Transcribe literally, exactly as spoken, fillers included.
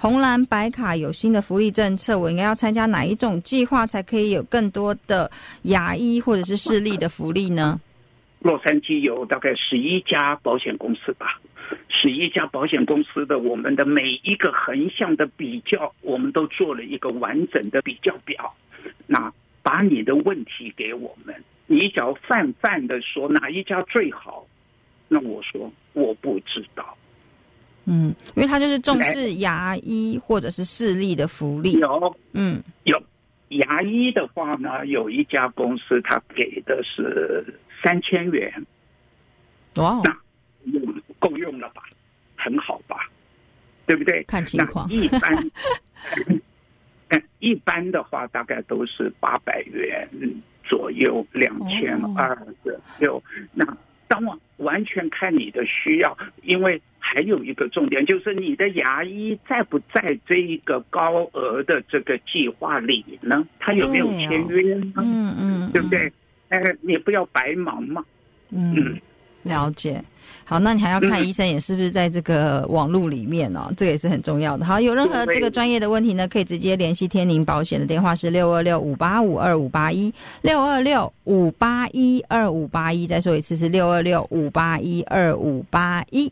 红蓝白卡有新的福利政策，我应该要参加哪一种计划才可以有更多的牙医或者是视力的福利呢？ 洛杉矶有大概十一家保险公司吧，十一家保险公司的我们的每一个横向的比较，我们都做了一个完整的比较表。那把你的问题给我们，你只要泛泛的说哪一家最好，那我说我不知道。 嗯，因为他就是重视牙医或者是视力的福利。 有， 嗯， 有牙医的话呢，有一家公司他给的是三千元， 哇， 那用够用了吧？很好吧？对不对？ 看情况。 一般，一般的话大概都是八百元左右，两千二左右。那当然完全看你的需要，因为还有一个重点就是你的牙医在不在这一个高额的这个计划里呢？他有没有签约呢？ 哦、嗯嗯， 对不对？呃，你不要白忙嘛。 嗯，嗯了解。好，那你还要看医生也是不是在这个网络里面哦，嗯、这个也是很重要的。好，有任何这个专业的问题呢，可以直接联系天宁保险的电话是六二六五八五二五八一，六二六五八一二五八一，再说一次是六二六五八一二五八一。